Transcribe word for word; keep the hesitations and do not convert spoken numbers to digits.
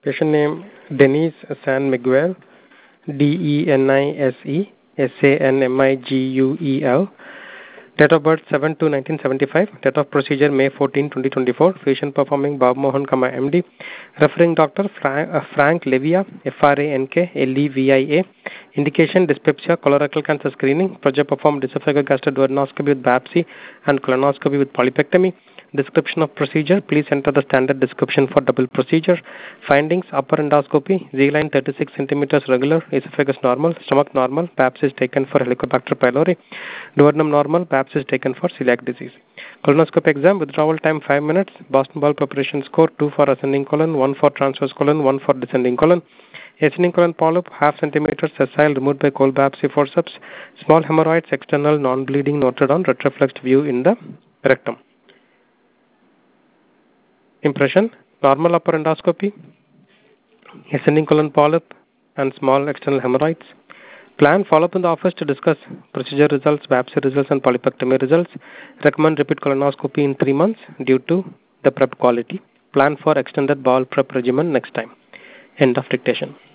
Patient name Denise San Miguel, D E N I S E S A N M I G U E L. Date of birth seven two nineteen seventy-five. Date of procedure May fourteenth twenty twenty-four. Patient performing Bob Mohan, M D. Referring doctor Frank, uh, Frank Levia, F R A N K L E V I A. Indication dyspepsia, colorectal cancer screening. Project performed esophageal gastroduodenoscopy with biopsy and colonoscopy with polypectomy. Description of procedure. Please enter the standard description for double procedure. Findings: upper endoscopy, Z-line thirty-six centimeters regular, esophagus normal, stomach normal, biopsy is taken for Helicobacter pylori, duodenum normal, biopsy is taken for celiac disease. Colonoscopy exam, withdrawal time five minutes, Boston bowel preparation score two for ascending colon, one for transverse colon, one for descending colon. Ascending colon polyp, half centimeter, sessile, removed by cold biopsy forceps. Small hemorrhoids, external, non-bleeding, noted on retroflexed view in the rectum. Impression: normal upper endoscopy, ascending colon polyp, and small external hemorrhoids. Plan: follow up in the office to discuss procedure results, biopsy results, and polypectomy results. Recommend repeat colonoscopy in three months due to the prep quality. Plan for extended bowel prep regimen next time. End of dictation.